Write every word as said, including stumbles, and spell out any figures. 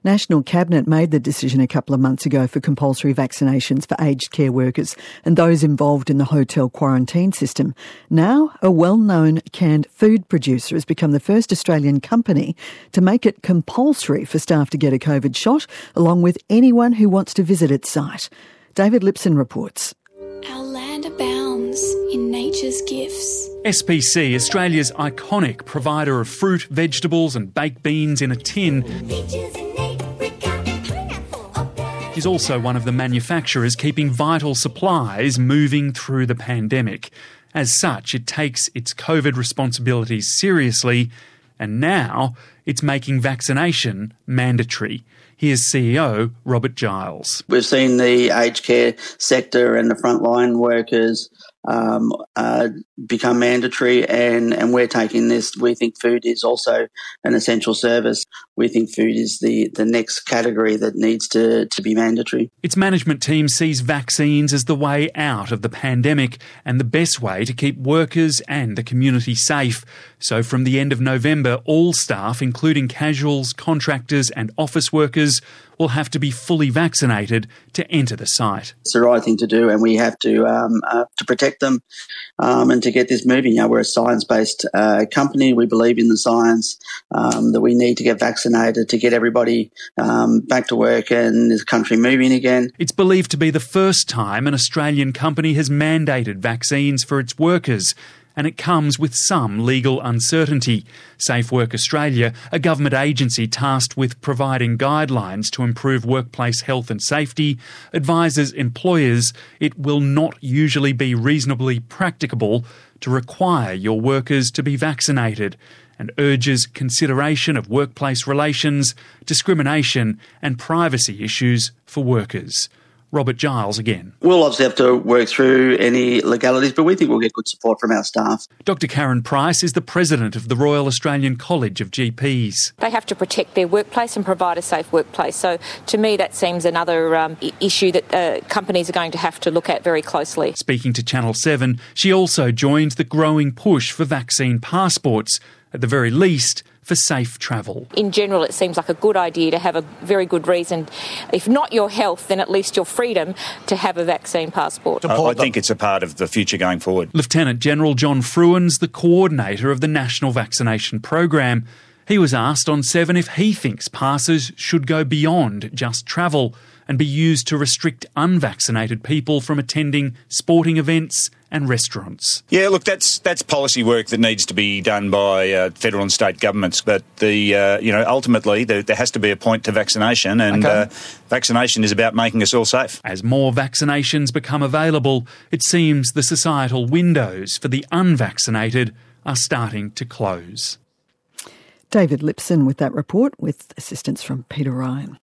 National Cabinet made the decision a couple of months ago for compulsory vaccinations for aged care workers and those involved in the hotel quarantine system. Now, a well-known canned food producer has become the first Australian company to make it compulsory for staff to get a COVID shot, along with anyone who wants to visit its site. David Lipson reports. Our land abounds in nature's gifts. S P C, Australia's iconic provider of fruit, vegetables and baked beans in a tin, is also one of the manufacturers keeping vital supplies moving through the pandemic. As such, it takes its COVID responsibilities seriously, and now it's making vaccination mandatory. Here's C E O Robert Giles. We've seen the aged care sector and the frontline workers um, uh, become mandatory, and, and we're taking this. We think food is also an essential service. We think food is the, the next category that needs to, to be mandatory. Its management team sees vaccines as the way out of the pandemic and the best way to keep workers and the community safe. So from the end of November, all staff, including casuals, contractors and office workers, will have to be fully vaccinated to enter the site. It's the right thing to do, and we have to um, uh, to protect them um, and to get this moving. You know, we're a science-based uh, company. We believe in the science um, that we need to get vaccinated to get everybody um, back to work and this country moving again. It's believed to be the first time an Australian company has mandated vaccines for its workers, and it comes with some legal uncertainty. Safe Work Australia, a government agency tasked with providing guidelines to improve workplace health and safety, advises employers it will not usually be reasonably practicable to require your workers to be vaccinated, and urges consideration of workplace relations, discrimination and privacy issues for workers. Robert Giles again. We'll obviously have to work through any legalities, but we think we'll get good support from our staff. Doctor Karen Price is the president of the Royal Australian College of G Ps. They have to protect their workplace and provide a safe workplace. So to me that seems another um, issue that uh, companies are going to have to look at very closely. Speaking to Channel seven, she also joins the growing push for vaccine passports, at the very least for safe travel. In general, it seems like a good idea to have a very good reason, if not your health, then at least your freedom to have a vaccine passport. I, I think it's a part of the future going forward. Lieutenant General John Fruin's the coordinator of the National Vaccination Program. He was asked on Seven if he thinks passes should go beyond just travel and be used to restrict unvaccinated people from attending sporting events and restaurants. Yeah, look, that's that's policy work that needs to be done by uh, federal and state governments. But the uh, you know ultimately there, there has to be a point to vaccination, and okay. uh, vaccination is about making us all safe. As more vaccinations become available, it seems the societal windows for the unvaccinated are starting to close. David Lipson with that report, with assistance from Peter Ryan.